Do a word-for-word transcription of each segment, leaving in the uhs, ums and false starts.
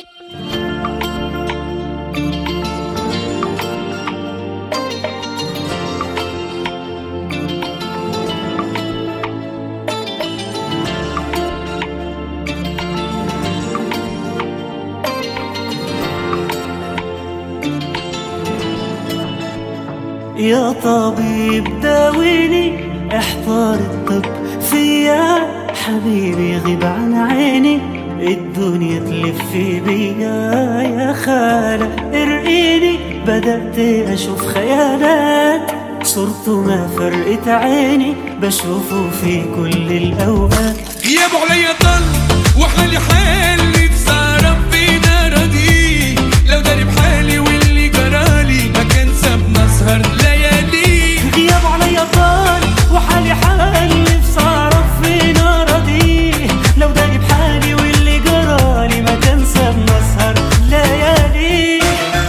يا طبيب داويني، احضر الطب فيا حبيبي، غيب عن عيني الدنيا تلف بيا. يا خالة ارقيني، بدأت أشوف خيالات، صرته ما فرقت عيني، بشوفه في كل الأوقات. يا ابو علي ضل وحالي حالي بسهرة في نار دي، لو داري بحالي واللي جرالي ما كان سابنا سهر ليالي. غياب عليا طال وحالي حالي بسهرة في نار دي، لو داري بحالي واللي جرالي ما كان سابنا سهر ليالي.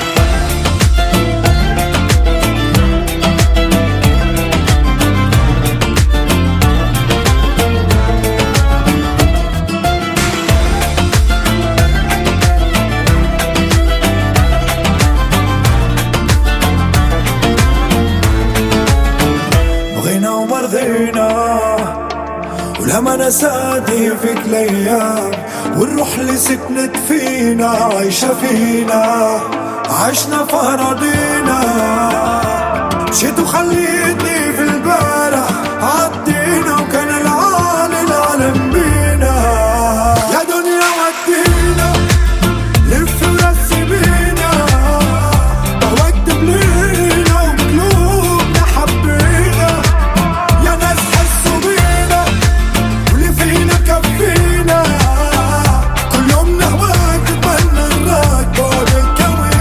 ولما نساتي فيك الايام، والروح اللي سكنت فينا عايشة فينا، عشنا في أراضينا. مشيت وخليتني في البارح، عدينا وكان العالي العالم بينا. يا دنيا ودينا لف ورسي بينا، واكتب لينا وبقلوبنا حبينا. يا ناس حسوا بينا واللي فينا كفينا، كل يوم نهواك تبنى نراك بعد الكوينة.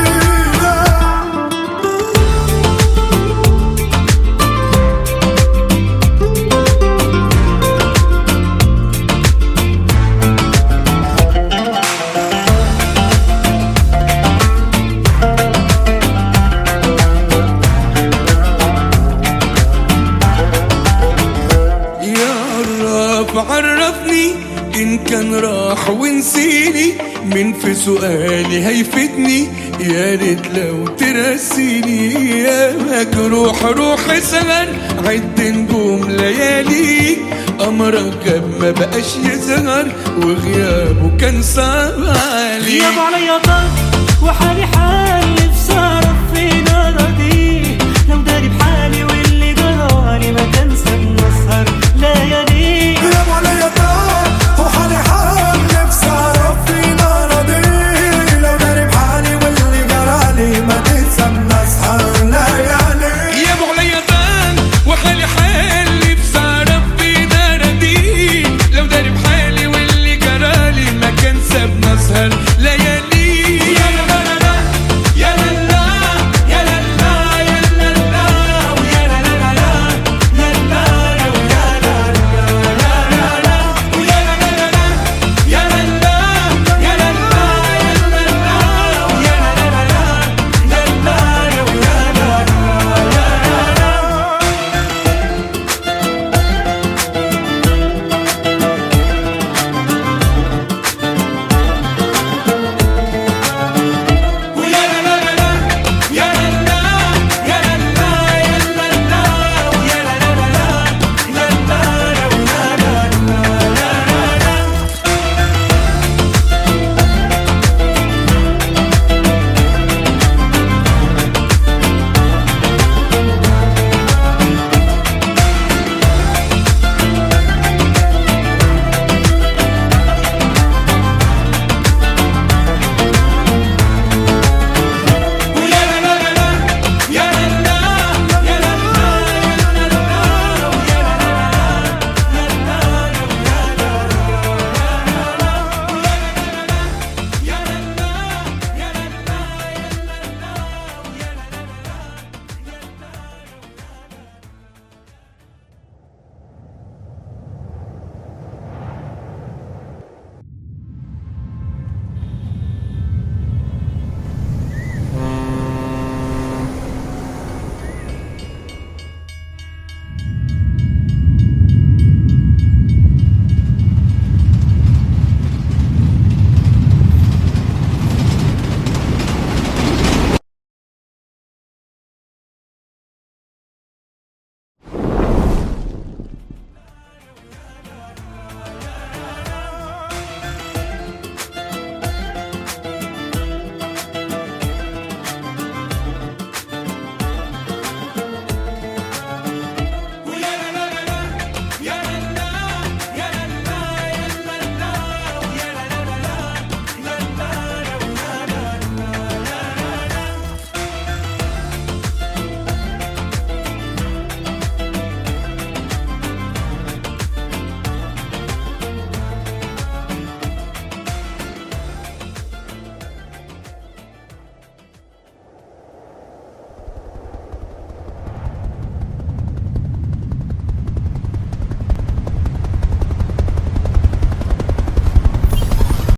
عرفني إن كان راح ونسيني، من في سؤالي هيفتني، يا ريت لو ترسيني. يا مجروح روح سهر عد نجوم ليالي، أمرك جاب ما بقاش يظهر وغيابه كان صعب علي. غياب عليا طال وحالي حالي بسهرة في نار دي، لو داري بحالي واللي جرالي ما كان سابنا سهر ليالي. غياب عليا طال وحالي حالي بسهرة في نار دي، لو داري بحالي واللي جرالي ما كان سابنا سهر ليالي. يا ابو علي طال وحالي حالي بسهرة في نار دي، لو داري بحالي واللي جرالي ما كان سابنا سهر ليالي.